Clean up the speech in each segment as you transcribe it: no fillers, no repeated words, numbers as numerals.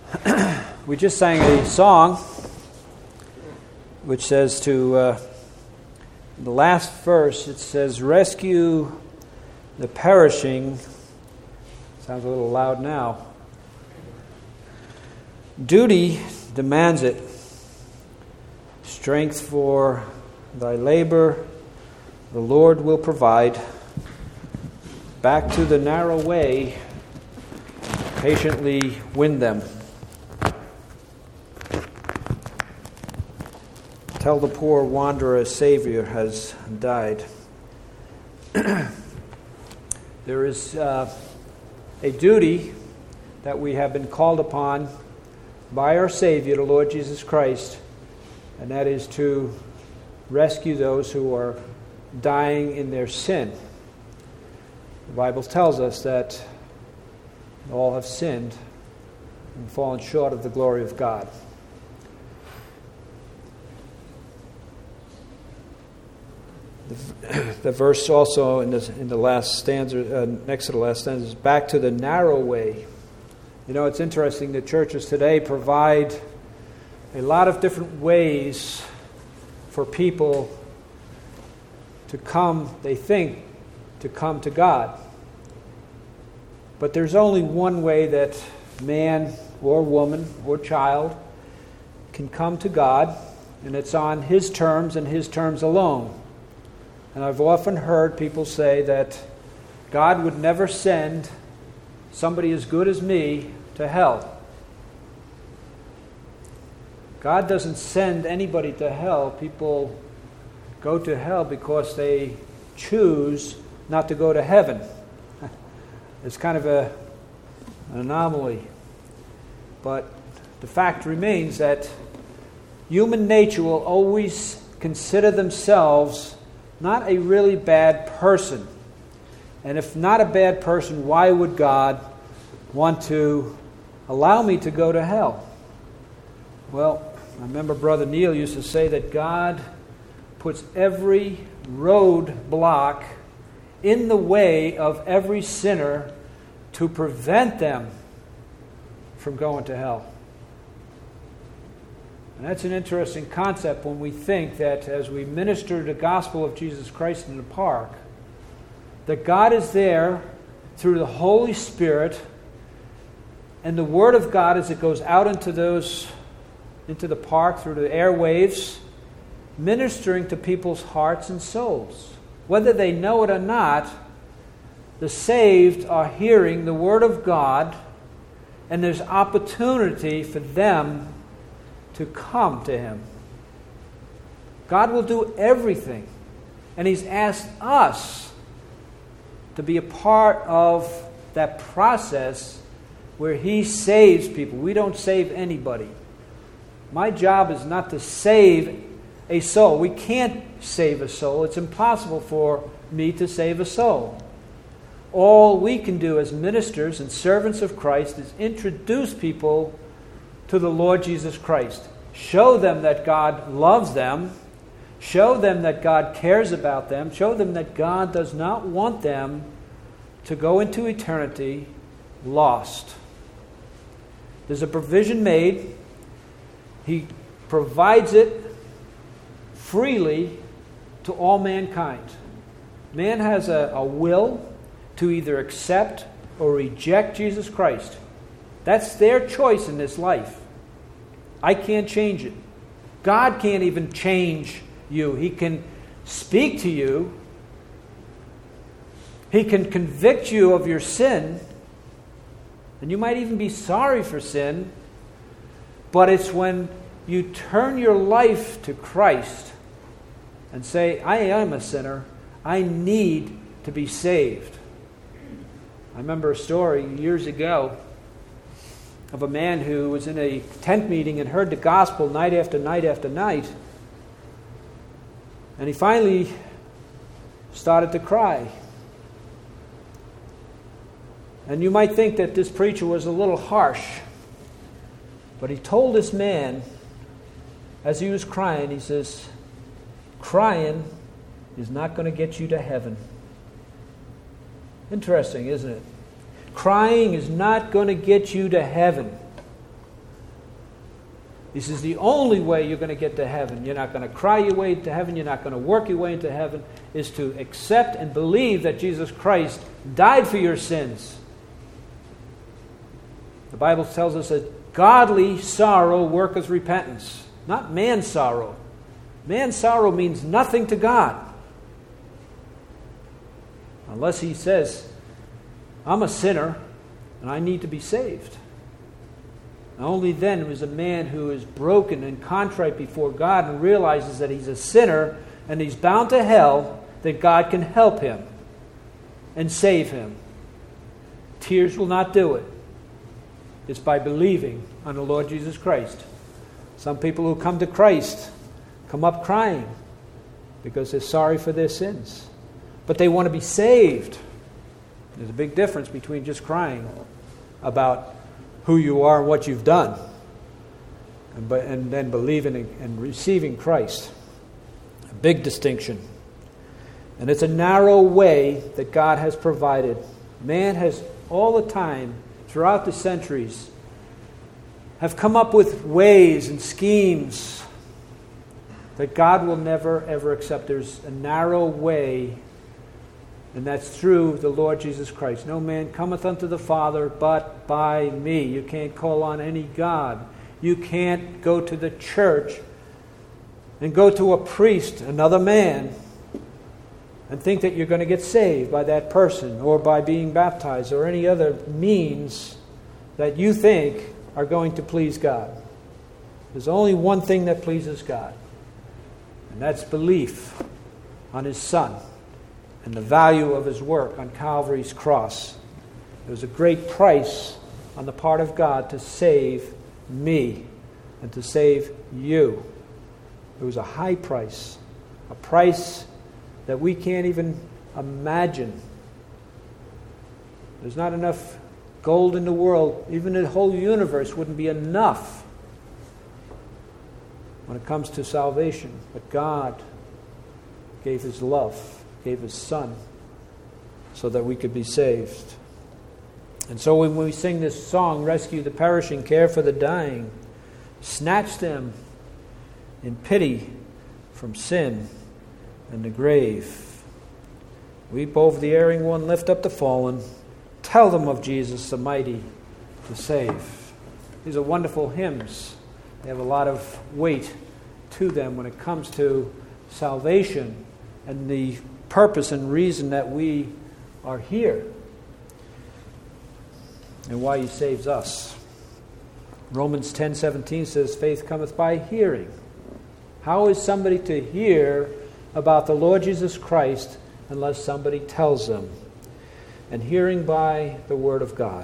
We just sang a song which says the last verse, it says, rescue the perishing. Sounds a little loud now. Duty demands it. Strength for thy labor, the Lord will provide. Back to the narrow way, patiently win them. Tell the poor wanderer a Savior has died. There is a duty that we have been called upon by our Savior, the Lord Jesus Christ, and that is to rescue those who are dying in their sin. The Bible tells us that all have sinned and fallen short of the glory of God. The verse also in the last stanza, next to the last stanza, is back to the narrow way. You know, it's interesting that churches today provide a lot of different ways for people to come, they think, to come to God. But there's only one way that man or woman or child can come to God, and it's on His terms and His terms alone. And I've often heard people say that God would never send somebody as good as me to hell. God doesn't send anybody to hell. People go to hell because they choose not to go to heaven. It's kind of an anomaly. But the fact remains that human nature will always consider themselves not a really bad person. And if not a bad person, why would God want to allow me to go to hell? Well, I remember Brother Neil used to say that God puts every roadblock in the way of every sinner to prevent them from going to hell. And that's an interesting concept when we think that as we minister the gospel of Jesus Christ in the park, that God is there through the Holy Spirit and the Word of God as it goes out into the park through the airwaves, ministering to people's hearts and souls. Whether they know it or not, the saved are hearing the Word of God, and there's opportunity for them to come to Him. God will do everything, and He's asked us to be a part of that process where He saves people. We don't save anybody. My job is not to save a soul. We can't save a soul. It's impossible for me to save a soul. All we can do as ministers and servants of Christ is introduce people to the Lord Jesus Christ. Show them that God loves them. Show them that God cares about them. Show them that God does not want them to go into eternity lost. There's a provision made. He provides it freely to all mankind. Man has a will to either accept or reject Jesus Christ. That's their choice in this life. I can't change it. God can't even change you. He can speak to you. He can convict you of your sin. And you might even be sorry for sin. But it's when you turn your life to Christ and say, I am a sinner. I need to be saved. I remember a story years ago of a man who was in a tent meeting and heard the gospel night after night after night. And he finally started to cry. And you might think that this preacher was a little harsh. But he told this man, as he was crying, he says, crying is not going to get you to heaven. Interesting, isn't it? Crying is not going to get you to heaven. He says the only way you're going to get to heaven, you're not going to cry your way to heaven, you're not going to work your way into heaven, is to accept and believe that Jesus Christ died for your sins. The Bible tells us that godly sorrow worketh repentance, not man's sorrow. Man's sorrow means nothing to God. Unless he says, I'm a sinner and I need to be saved. And only then is a man who is broken and contrite before God and realizes that he's a sinner and he's bound to hell, that God can help him and save him. Tears will not do it. It's by believing on the Lord Jesus Christ. Some people who come to Christ come up crying because they're sorry for their sins. But they want to be saved. There's a big difference between just crying about who you are and what you've done, and then believing and receiving Christ. A big distinction. And it's a narrow way that God has provided. Man has all the time, throughout the centuries, have come up with ways and schemes that God will never, ever accept. There's a narrow way, and that's through the Lord Jesus Christ. No man cometh unto the Father but by me. You can't call on any God. You can't go to the church and go to a priest, another man, and think that you're going to get saved by that person or by being baptized or any other means that you think are going to please God. There's only one thing that pleases God, and that's belief on His Son and the value of His work on Calvary's cross. It was a great price on the part of God to save me and to save you. It was a high price, a price that we can't even imagine. There's not enough gold in the world. Even the whole universe wouldn't be enough when it comes to salvation. But God gave His love, gave His Son, so that we could be saved. And so when we sing this song, Rescue the Perishing, Care for the Dying, snatch them in pity from sin and the grave. Weep over the erring one, lift up the fallen. Tell them of Jesus, the mighty to save. These are wonderful hymns. They have a lot of weight to them when it comes to salvation and the purpose and reason that we are here and why He saves us. Romans 10:17 says, faith cometh by hearing. How is somebody to hear about the Lord Jesus Christ unless somebody tells them? And hearing by the Word of God.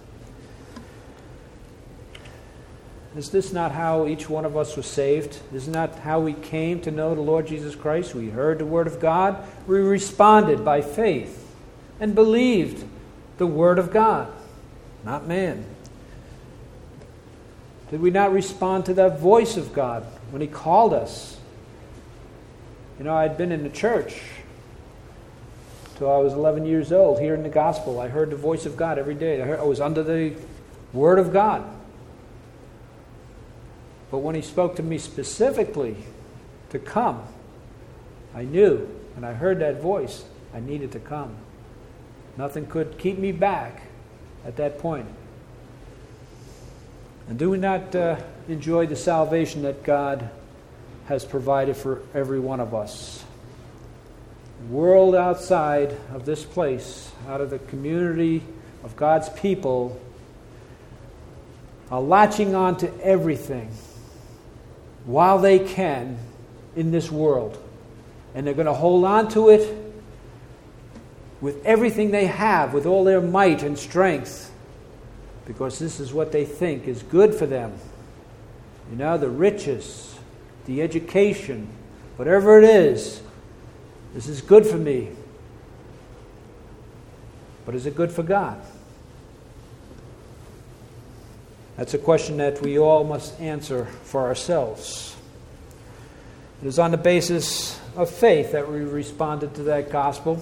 Is this not how each one of us was saved? Isn't that how we came to know the Lord Jesus Christ? We heard the Word of God. We responded by faith and believed the Word of God, not man. Did we not respond to that voice of God when He called us? You know, I'd been in the church till I was 11 years old, hearing the gospel. I heard the voice of God every day. I was under the Word of God. But when He spoke to me specifically to come, I knew, and I heard that voice, I needed to come. Nothing could keep me back at that point. And do we not enjoy the salvation that God has provided for every one of us? The world outside of this place, out of the community of God's people, are latching on to everything while they can in this world. And they're going to hold on to it with everything they have, with all their might and strength, because this is what they think is good for them. You know, the riches, the education, whatever it is, this is good for me. But is it good for God? That's a question that we all must answer for ourselves. It is on the basis of faith that we responded to that gospel.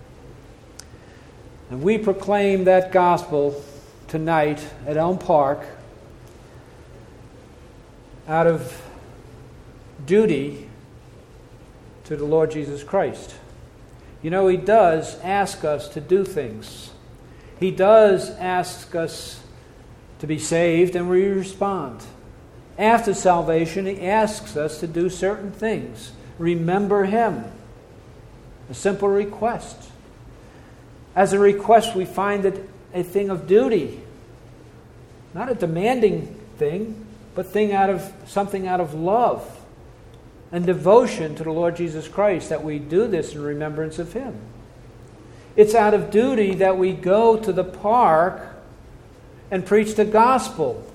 And we proclaim that gospel tonight at Elm Park out of duty to the Lord Jesus Christ. You know, He does ask us to do things. He does ask us to be saved, and we respond. After salvation, He asks us to do certain things. Remember Him. A simple request. As a request, we find it a thing of duty. Not a demanding thing, but something out of love and devotion to the Lord Jesus Christ, that we do this in remembrance of Him. It's out of duty that we go to the park and preach the gospel.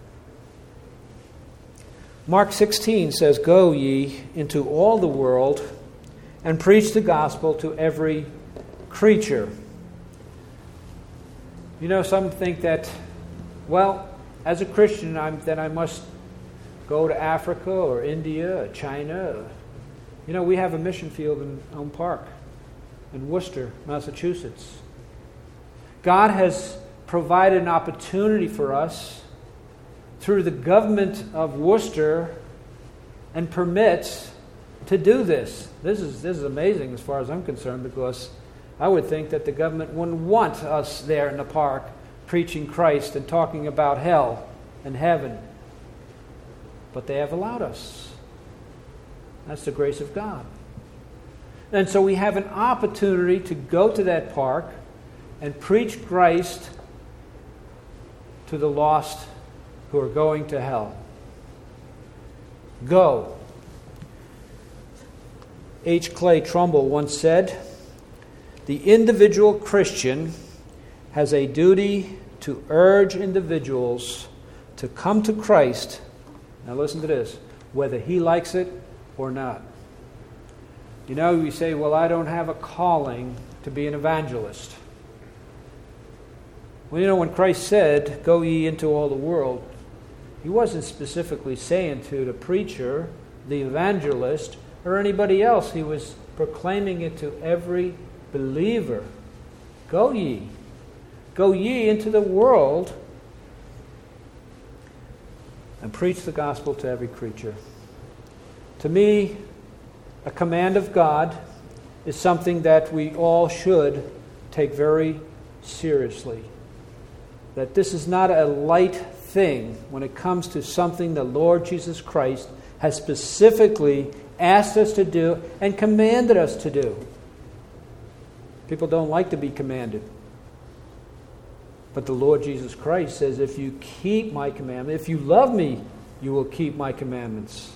Mark 16 says, "Go ye into all the world and preach the gospel to every creature." You know, some think that, well, as a Christian, then I must go to Africa or India or China. You know, we have a mission field in Elm Park in Worcester, Massachusetts. God has provided an opportunity for us through the government of Worcester and permits to do this. This is amazing as far as I'm concerned, because I would think that the government wouldn't want us there in the park preaching Christ and talking about hell and heaven. But they have allowed us. That's the grace of God. And so we have an opportunity to go to that park and preach Christ to the lost who are going to hell. Go. H. Clay Trumbull once said, "The individual Christian has a duty to urge individuals to come to Christ." Now listen to this, whether he likes it or not. You know, you say, well, I don't have a calling to be an evangelist. Well, you know, when Christ said, "Go ye into all the world," He wasn't specifically saying to the preacher, the evangelist, or anybody else. He was proclaiming it to every believer. Go ye. Go ye into the world and preach the gospel to every creature. To me, a command of God is something that we all should take very seriously. That this is not a light thing when it comes to something the Lord Jesus Christ has specifically asked us to do and commanded us to do. People don't like to be commanded. But the Lord Jesus Christ says, if you keep my commandments, if you love me, you will keep my commandments.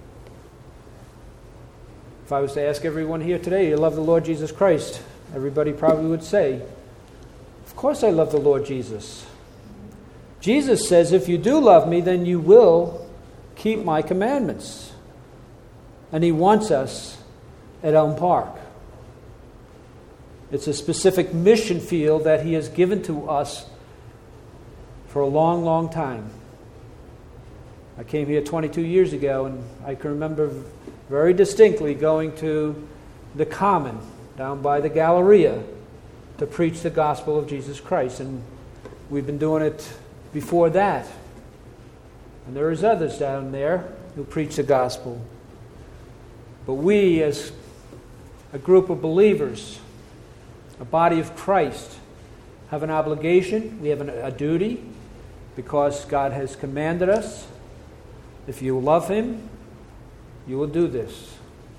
If I was to ask everyone here today, you love the Lord Jesus Christ, everybody probably would say, of course I love the Lord Jesus. Jesus says, if you do love me, then you will keep my commandments. And He wants us at Elm Park. It's a specific mission field that He has given to us for a long, long time. I came here 22 years ago, and I can remember very distinctly going to the Common down by the Galleria to preach the gospel of Jesus Christ. And we've been doing it before that. And there is others down there who preach the gospel. But we, as a group of believers, a body of Christ, have an obligation, we have a duty, because God has commanded us. If you love Him, you will do this.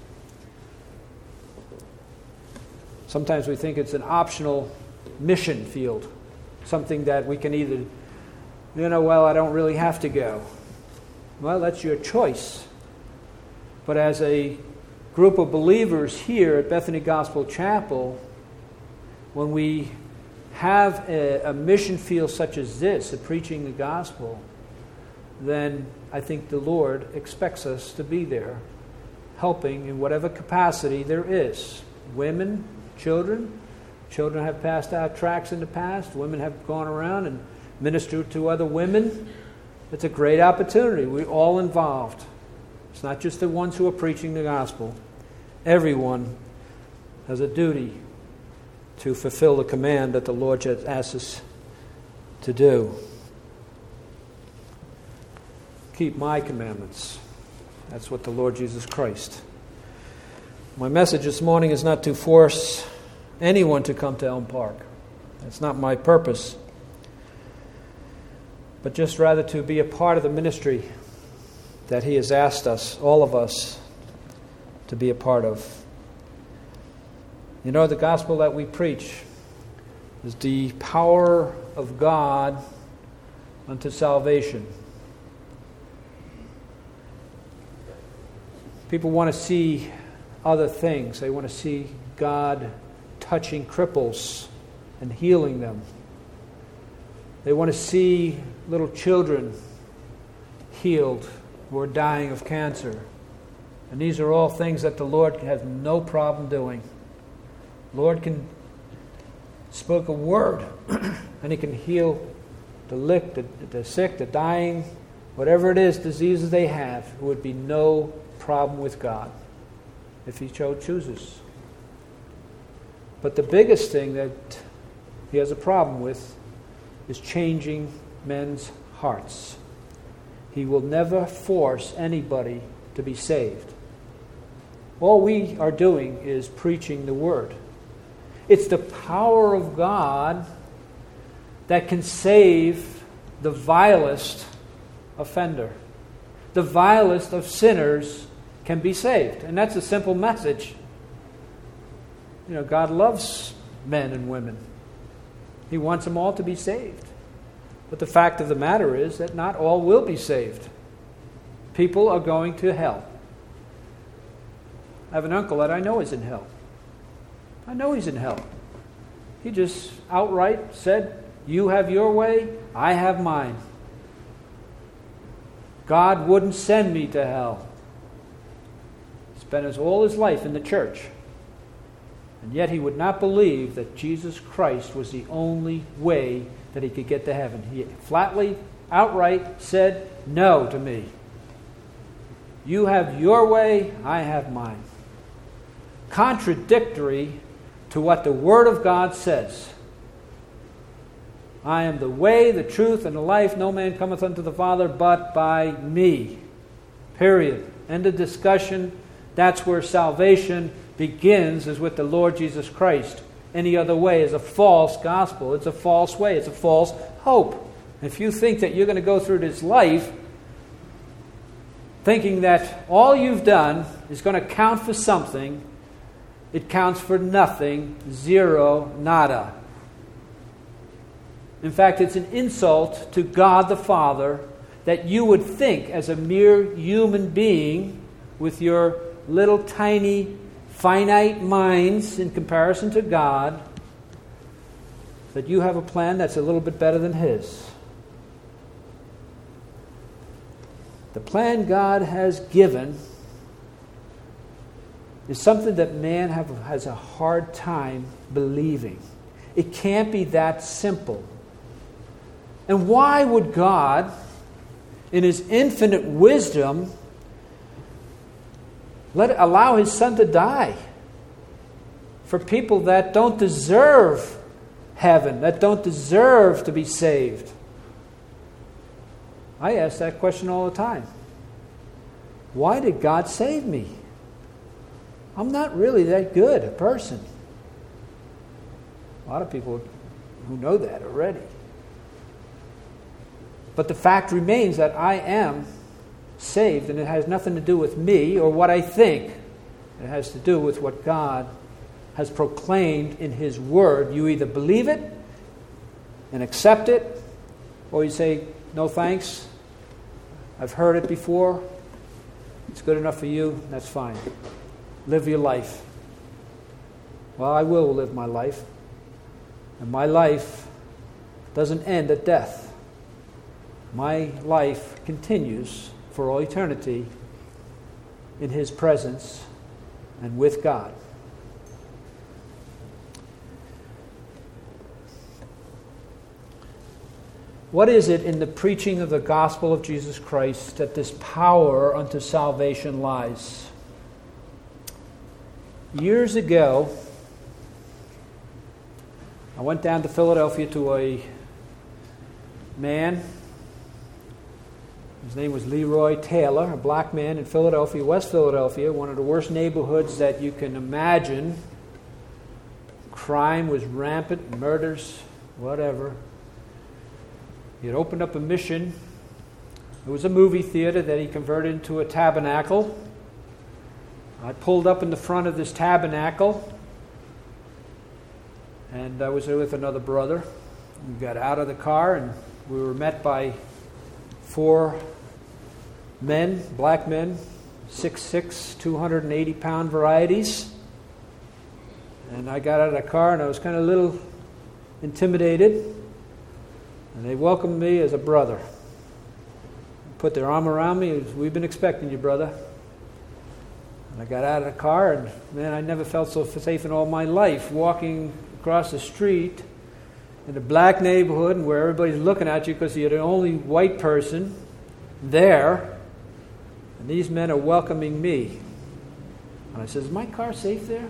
Sometimes we think it's an optional mission field, something that we can either, well, I don't really have to go. Well, that's your choice. But as a group of believers here at Bethany Gospel Chapel, when we have a mission field such as this, of preaching the gospel, then I think the Lord expects us to be there, helping in whatever capacity there is. Women, children. Children have passed out tracts in the past. Women have gone around and ministered to other women. It's a great opportunity. We're all involved. It's not just the ones who are preaching the gospel. Everyone has a duty to fulfill the command that the Lord has asked us to do. keep my commandments. That's what the Lord Jesus Christ. My message this morning is not to force anyone to come to Elm Park. That's not my purpose. But just rather to be a part of the ministry that He has asked us, all of us, to be a part of. You know, the gospel that we preach is the power of God unto salvation. People want to see other things. They want to see God touching cripples and healing them. They want to see little children healed who are dying of cancer. And these are all things that the Lord has no problem doing. Lord can speak a word and He can heal the sick, the dying, whatever it is, diseases they have. It would be no problem with God if He chooses. But the biggest thing that He has a problem with is changing men's hearts. He will never force anybody to be saved. All we are doing is preaching the Word. It's the power of God that can save the vilest offender. The vilest of sinners can be saved. And that's a simple message. You know, God loves men and women. He wants them all to be saved. But the fact of the matter is that not all will be saved. People are going to hell. I have an uncle that I know is in hell. I know he's in hell. He just outright said, "You have your way, I have mine. God wouldn't send me to hell." He spent all his life in the church. And yet he would not believe that Jesus Christ was the only way that he could get to heaven. He flatly, outright said, "No to me. You have your way, I have mine." Contradictory to what the Word of God says. "I am the way, the truth, and the life. No man cometh unto the Father but by me." Period. End of discussion. That's where salvation begins, is with the Lord Jesus Christ. Any other way is a false gospel. It's a false way. It's a false hope. If you think that you're going to go through this life thinking that all you've done is going to count for something, it counts for nothing. Zero, nada. In fact, it's an insult to God the Father that you would think, as a mere human being with your little tiny finite minds in comparison to God, that you have a plan that's a little bit better than His. The plan God has given is something that man has a hard time believing. It can't be that simple. And why would God, in His infinite wisdom, allow His Son to die for people that don't deserve heaven, that don't deserve to be saved? I ask that question all the time. Why did God save me? I'm not really that good a person. A lot of people who know that already. But the fact remains that I am saved, and it has nothing to do with me or what I think. It has to do with what God has proclaimed in His Word. You either believe it and accept it, or you say, "No thanks, I've heard it before, it's good enough for you, that's fine. Live your life." Well, I will live my life. And my life doesn't end at death. My life continues for all eternity in His presence and with God. What is it in the preaching of the gospel of Jesus Christ that this power unto salvation lies? Years ago, I went down to Philadelphia to a man His name was Leroy Taylor, a black man in Philadelphia, West Philadelphia, one of the worst neighborhoods that you can imagine. Crime was rampant, murders, whatever. He had opened up a mission. It was a movie theater that he converted into a tabernacle. I pulled up in the front of this tabernacle, and I was there with another brother. We got out of the car, and we were met by 4 men, black men, 6'6", 280-pound varieties. And I got out of the car, and I was kind of a little intimidated. And they welcomed me as a brother. Put their arm around me. We've been expecting you, brother. And I got out of the car, and man, I never felt so safe in all my life, walking across the street in a black neighborhood where everybody's looking at you because you're the only white person there. And these men are welcoming me. And I said, is my car safe there?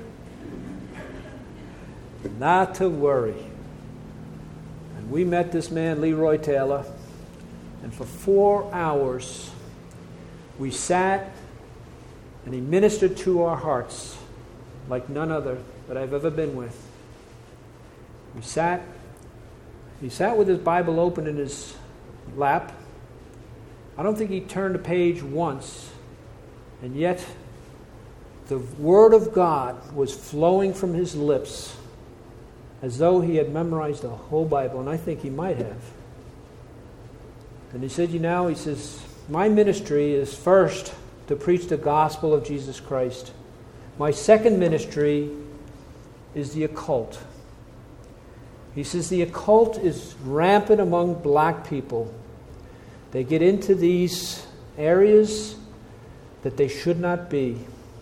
Not to worry. And we met this man, Leroy Taylor, and for 4 hours we sat and he ministered to our hearts like none other that I've ever been with. He sat with his Bible open in his lap. I don't think he turned a page once, and yet the Word of God was flowing from his lips as though he had memorized the whole Bible, and I think he might have. And he said, he says, my ministry is first to preach the gospel of Jesus Christ. My second ministry is the occult. He says the occult is rampant among black people. They get into these areas that they should not be.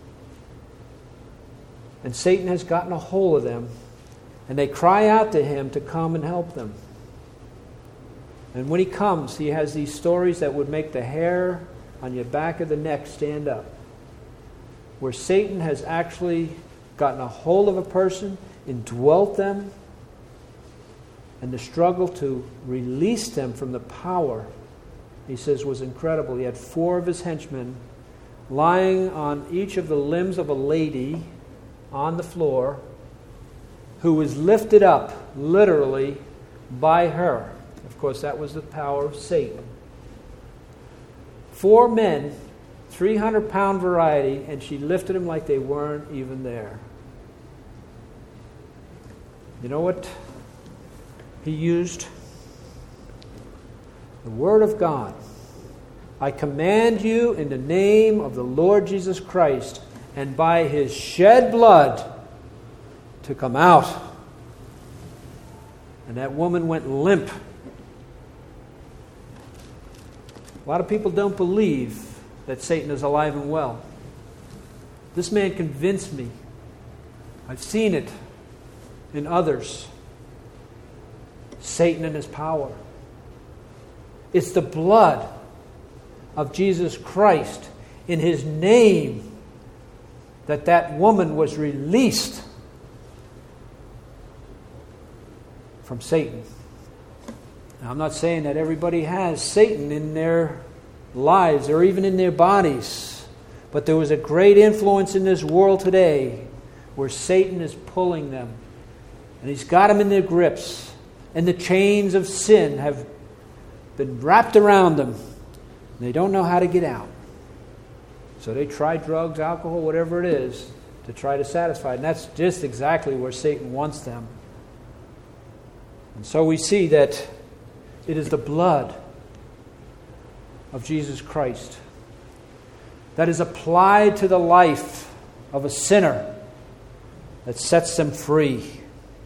And Satan has gotten a hold of them. And they cry out to him to come and help them. And when he comes, he has these stories that would make the hair on your back of the neck stand up. Where Satan has actually gotten a hold of a person, indwelt them, and the struggle to release them from the power, he says, was incredible. He had 4 of his henchmen lying on each of the limbs of a lady on the floor, who was lifted up, literally, by her. Of course, that was the power of Satan. 4 men, 300-pound variety, and she lifted them like they weren't even there. You know what he used? The Word of God. I command you in the name of the Lord Jesus Christ and by his shed blood to come out. And that woman went limp. A lot of people don't believe that Satan is alive and well. This man convinced me. I've seen it in others. Satan and his power. It's the blood of Jesus Christ in his name that woman was released from Satan. Now, I'm not saying that everybody has Satan in their lives or even in their bodies, but there was a great influence in this world today where Satan is pulling them, and he's got them in their grips, and the chains of sin have been wrapped around them, and they don't know how to get out. So they try drugs, alcohol, whatever it is, to try to satisfy it. And that's just exactly where Satan wants them. And so we see that it is the blood of Jesus Christ that is applied to the life of a sinner that sets them free.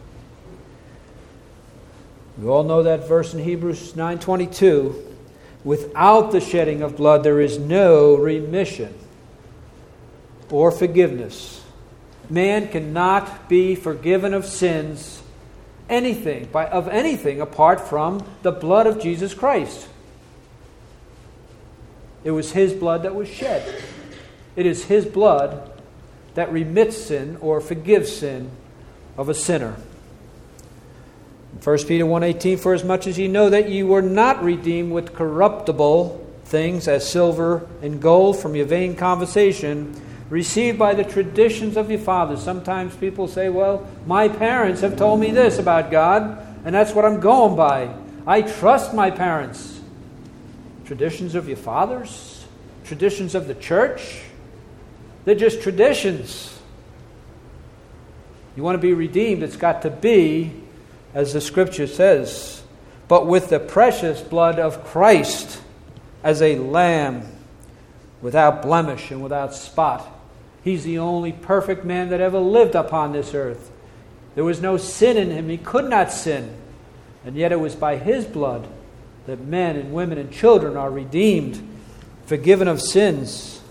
We all know that verse in Hebrews 9:22. Without the shedding of blood, there is no remission or forgiveness. Man cannot be forgiven of sins, anything apart from the blood of Jesus Christ. It was his blood that was shed. It is his blood that remits sin or forgives sin of a sinner. 1 Peter 1:18, for as much as ye know that ye were not redeemed with corruptible things as silver and gold from your vain conversation, received by the traditions of your fathers. Sometimes people say, well, my parents have told me this about God, and that's what I'm going by. I trust my parents. Traditions of your fathers? Traditions of the church? They're just traditions. You want to be redeemed, it's got to be, as the Scripture says, but with the precious blood of Christ, as a lamb without blemish and without spot. He's the only perfect man that ever lived upon this earth. There was no sin in him. He could not sin. And yet it was by his blood that men and women and children are redeemed, forgiven of sins.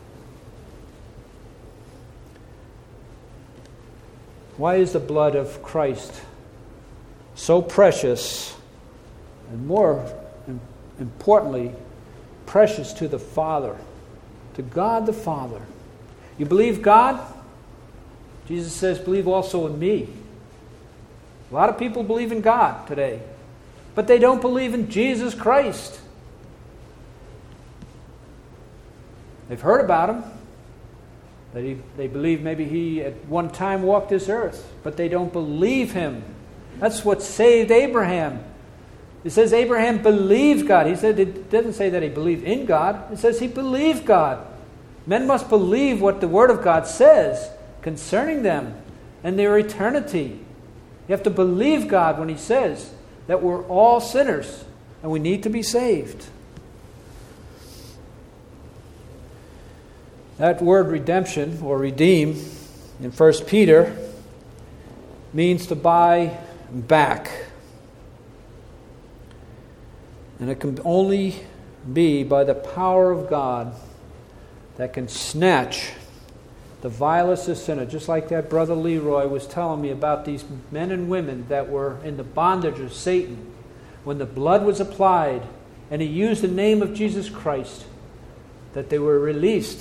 Why is the blood of Christ so precious, and more importantly, precious to the Father, to God the Father? You believe God? Jesus says, believe also in me. A lot of people believe in God today, but they don't believe in Jesus Christ. They've heard about him. They believe maybe he at one time walked this earth, but they don't believe him. That's what saved Abraham. It says Abraham believed God. It doesn't say that he believed in God. It says he believed God. Men must believe what the Word of God says concerning them and their eternity. You have to believe God when he says that we're all sinners and we need to be saved. That word redemption or redeem in 1 Peter means to buy back. And it can only be by the power of God that can snatch the vilest of sinners. Just like that brother Leroy was telling me about these men and women that were in the bondage of Satan. When the blood was applied and he used the name of Jesus Christ, that they were released.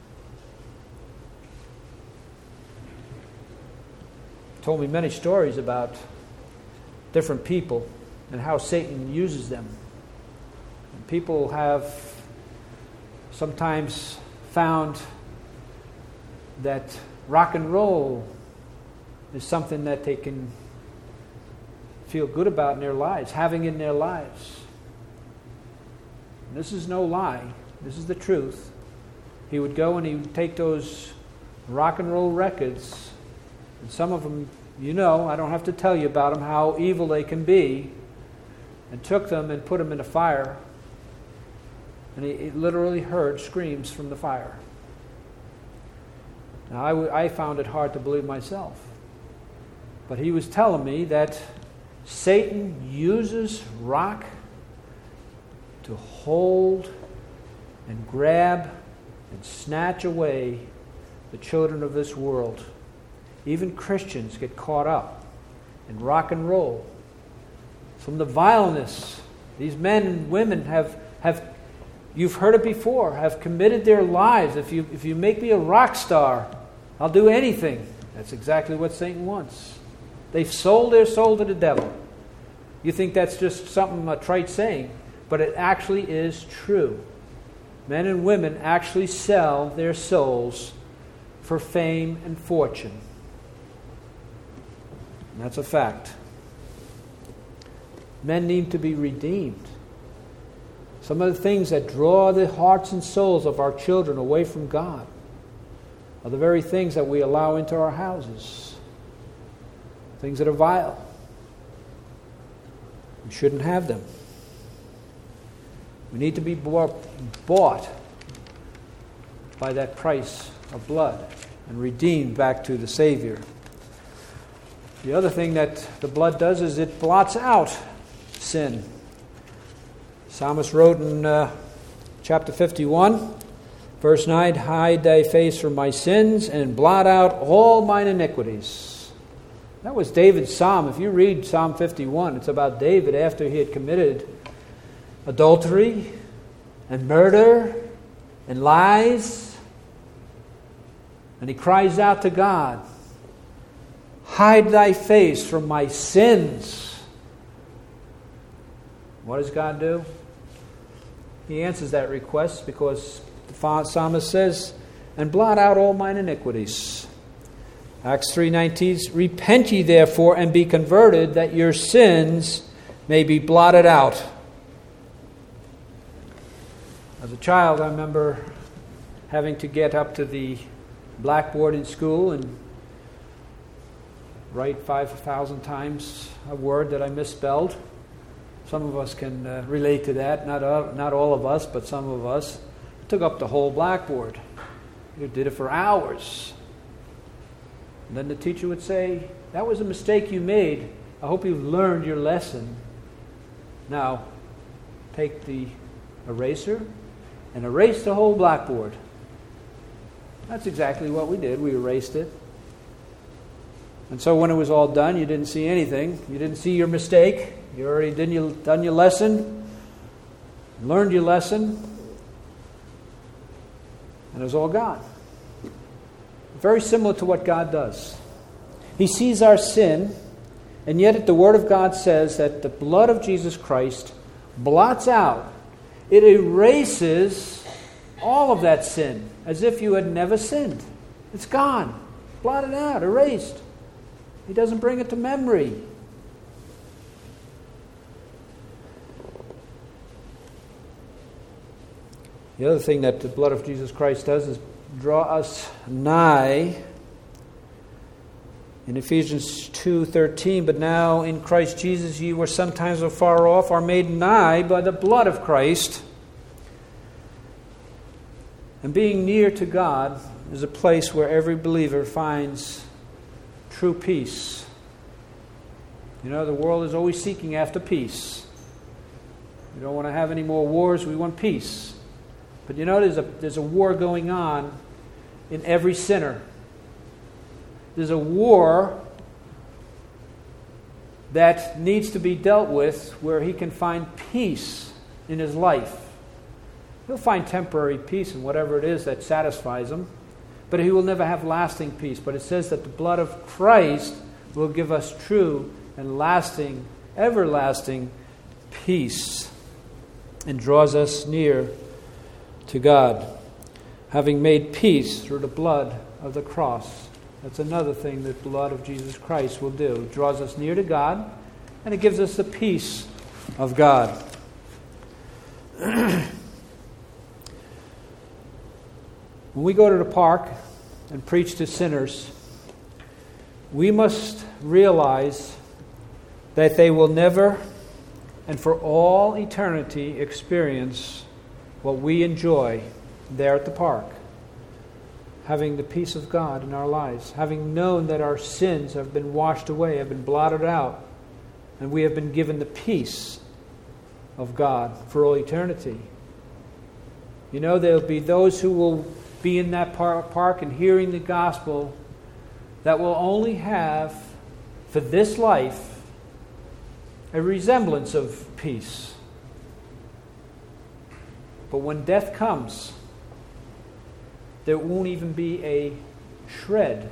He told me many stories about different people and how Satan uses them. And people have sometimes found that rock and roll is something that they can feel good about in their lives, having in their lives. And this is no lie. This is the truth. He would go and he would take those rock and roll records, and some of them, you know, I don't have to tell you about them, how evil they can be, and took them and put them in a fire. And he literally heard screams from the fire. Now, I found it hard to believe myself. But he was telling me that Satan uses rock to hold and grab and snatch away the children of this world. Even Christians get caught up in rock and roll. From the vileness, these men and women have you've heard it before, have committed their lives. If you make me a rock star, I'll do anything. That's exactly what Satan wants. They've sold their soul to the devil. You think that's just something, a trite saying, but it actually is true. Men and women actually sell their souls for fame and fortune. And that's a fact. Men need to be redeemed. Some of the things that draw the hearts and souls of our children away from God are the very things that we allow into our houses. Things that are vile. We shouldn't have them. We need to be bought by that price of blood and redeemed back to the Savior. The other thing that the blood does is it blots out sin. Psalmist wrote in chapter 51, verse 9, hide thy face from my sins and blot out all mine iniquities. That was David's psalm. If you read Psalm 51, it's about David after he had committed adultery and murder and lies. And he cries out to God, hide thy face from my sins. What does God do? He answers that request because the psalmist says, "And blot out all mine iniquities." Acts 3:19, "Repent ye therefore and be converted, that your sins may be blotted out." As a child, I remember having to get up to the blackboard in school and write 5,000 times a word that I misspelled. Some of us can relate to that. Not all of us, but some of us. It took up the whole blackboard. You did it for hours. And then the teacher would say, "That was a mistake you made. I hope you've learned your lesson. Now, take the eraser and erase the whole blackboard." That's exactly what we did. We erased it. And so when it was all done, you didn't see anything. You didn't see your mistake. You already done your lesson, learned your lesson, and it was all gone. Very similar to what God does. He sees our sin, and yet the Word of God says that the blood of Jesus Christ blots out. It erases all of that sin, as if you had never sinned. It's gone, blotted out, erased. He doesn't bring it to memory. The other thing that the blood of Jesus Christ does is draw us nigh. In Ephesians 2:13, "But now in Christ Jesus ye were sometimes afar off, are made nigh by the blood of Christ." And being near to God is a place where every believer finds true peace. You know, the world is always seeking after peace. We don't want to have any more wars, we want peace. But you know, there's a war going on in every sinner. There's a war that needs to be dealt with where he can find peace in his life. He'll find temporary peace in whatever it is that satisfies him, but he will never have lasting peace. But it says that the blood of Christ will give us true and lasting, everlasting peace and draws us near to God, having made peace through the blood of the cross. That's another thing that the blood of Jesus Christ will do. It draws us near to God, and it gives us the peace of God. When we go to the park and preach to sinners, we must realize that they will never and for all eternity experience what we enjoy there at the park. Having the peace of God in our lives, having known that our sins have been washed away, have been blotted out, and we have been given the peace of God for all eternity. You know, there will be those who will be in that park and hearing the gospel that will only have, for this life, a resemblance of peace. But when death comes, there won't even be a shred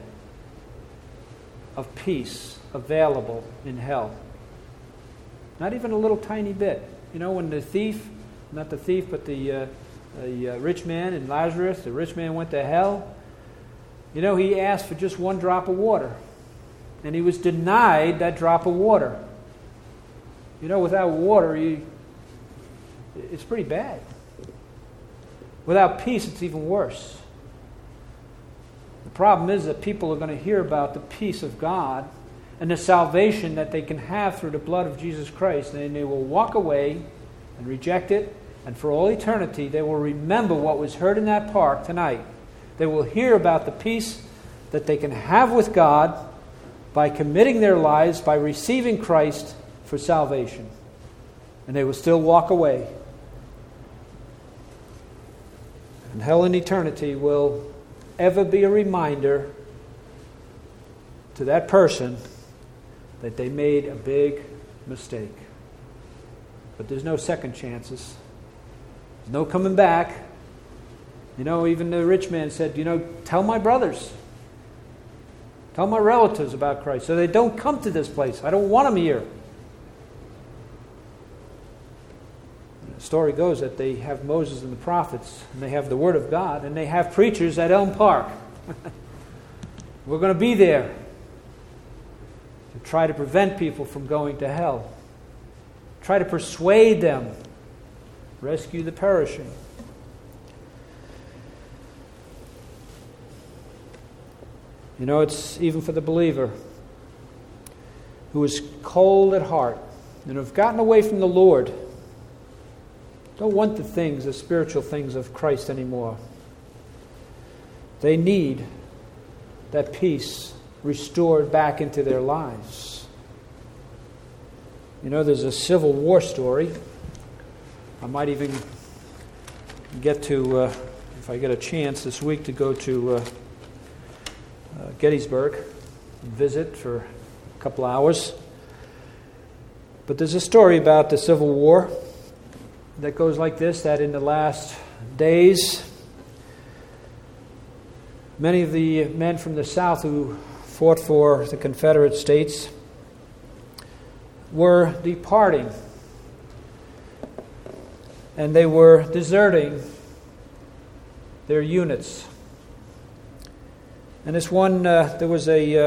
of peace available in hell. Not even a little tiny bit. You know, when the thief, not the thief, but the rich man and Lazarus, the rich man went to hell. You know, he asked for just one drop of water, and he was denied that drop of water. You know, without water, it's pretty bad. Without peace, it's even worse. The problem is that people are going to hear about the peace of God and the salvation that they can have through the blood of Jesus Christ, and they will walk away and reject it, and for all eternity they will remember what was heard in that park tonight. They will hear about the peace that they can have with God by committing their lives, by receiving Christ for salvation. And they will still walk away. And hell and eternity will ever be a reminder to that person that they made a big mistake. But there's no second chances. There's no coming back. You know, even the rich man said, you know, tell my brothers. Tell my relatives about Christ so they don't come to this place. I don't want them here. The story goes that they have Moses and the prophets, and they have the Word of God, and they have preachers at Elm Park. We're going to be there to try to prevent people from going to hell. Try to persuade them. Rescue the perishing. You know, it's even for the believer who is cold at heart and have gotten away from the Lord, don't want the spiritual things of Christ anymore. They need that peace restored back into their lives. You know, there's a Civil War story. I might even get to, if I get a chance this week, to go to Gettysburg and visit for a couple hours. But there's a story about the Civil War that goes like this, that in the last days, many of the men from the South who fought for the Confederate States were departing, and they were deserting their units. And this one, there was a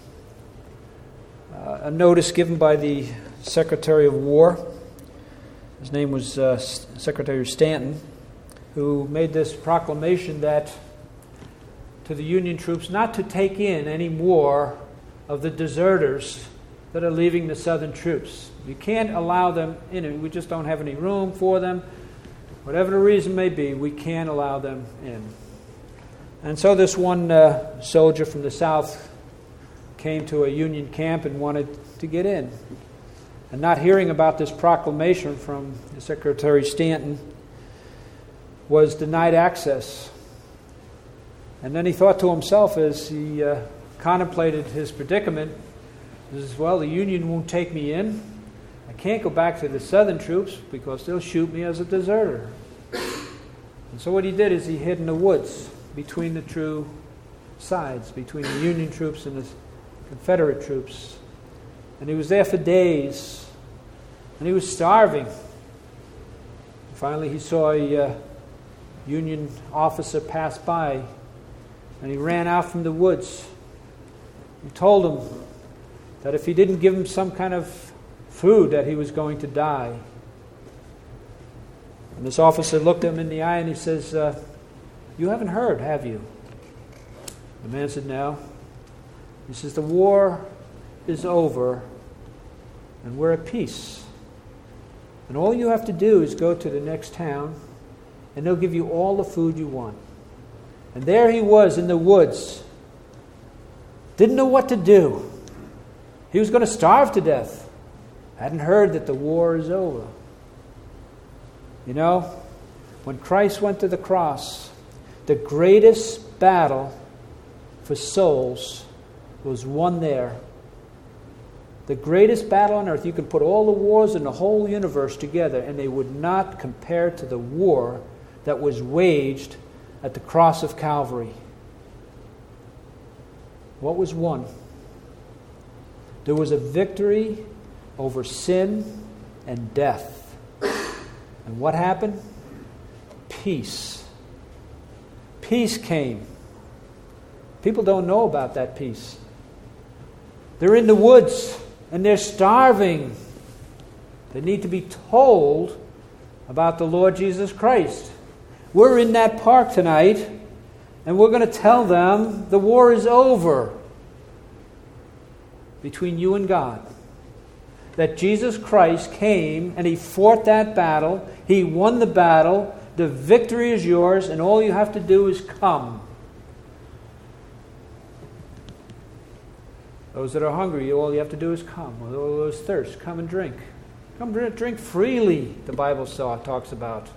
notice given by the Secretary of War. His name was Secretary Stanton, who made this proclamation that to the Union troops not to take in any more of the deserters that are leaving the Southern troops. You can't allow them in. We just don't have any room for them. Whatever the reason may be, we can't allow them in. And so this one soldier from the South came to a Union camp and wanted to get in. And not hearing about this proclamation from Secretary Stanton, was denied access. And then he thought to himself as he contemplated his predicament, he says, well, the Union won't take me in. I can't go back to the Southern troops because they'll shoot me as a deserter. And so what he did is he hid in the woods between the two sides, between the Union troops and the Confederate troops. And he was there for days. And he was starving. Finally, he saw a Union officer pass by, and he ran out from the woods. He told him that if he didn't give him some kind of food, that he was going to die. And this officer looked him in the eye and he says, you haven't heard, have you? The man said, no. He says, the war is over and we're at peace. And all you have to do is go to the next town and they'll give you all the food you want. And there he was in the woods. Didn't know what to do. He was going to starve to death. Hadn't heard that the war is over. You know, when Christ went to the cross, the greatest battle for souls was won there. The greatest battle on earth. You can put all the wars in the whole universe together and they would not compare to the war that was waged at the cross of Calvary. What was won? There was a victory over sin and death. And what happened? Peace. Peace came. People don't know about that peace. They're in the woods and they're starving. They need to be told about the Lord Jesus Christ. We're in that park tonight and we're going to tell them the war is over between you and God. That Jesus Christ came and He fought that battle. He won the battle. The victory is yours and all you have to do is come. Those that are hungry, all you have to do is come. All those thirst, come and drink. Come drink freely, the Bible talks about.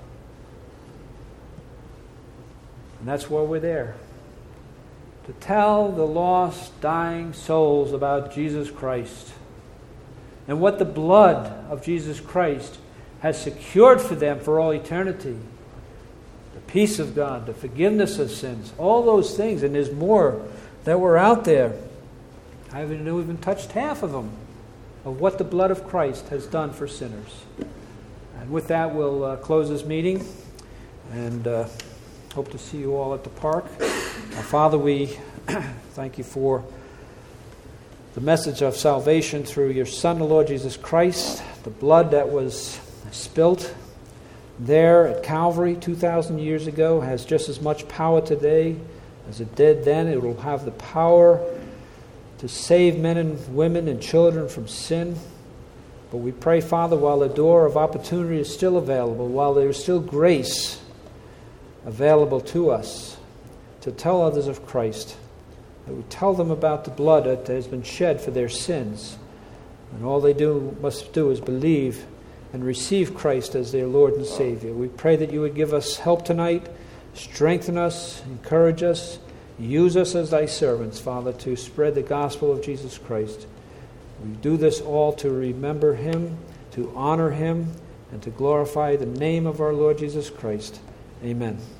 And that's why we're there. To tell the lost, dying souls about Jesus Christ. And what the blood of Jesus Christ has secured for them for all eternity. The peace of God, the forgiveness of sins, all those things. And there's more that were out there. I haven't even touched half of them, of what the blood of Christ has done for sinners. And with that, we'll close this meeting and hope to see you all at the park. Father, we thank you for the message of salvation through your Son, the Lord Jesus Christ, the blood that was spilt there at Calvary 2,000 years ago has just as much power today as it did then. It will have the power to save men and women and children from sin. But we pray, Father, while the door of opportunity is still available, while there is still grace available to us to tell others of Christ, that we tell them about the blood that has been shed for their sins. And all they must do is believe and receive Christ as their Lord and Savior. We pray that you would give us help tonight, strengthen us, encourage us, use us as thy servants, Father, to spread the gospel of Jesus Christ. We do this all to remember him, to honor him, and to glorify the name of our Lord Jesus Christ. Amen.